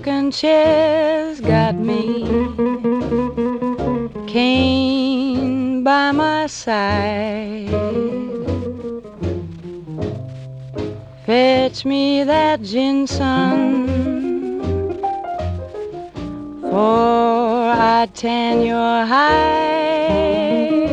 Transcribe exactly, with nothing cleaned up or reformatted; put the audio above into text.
rocking chair's got me, cane by my side. Fetch me that ginseng, for I tan your hide.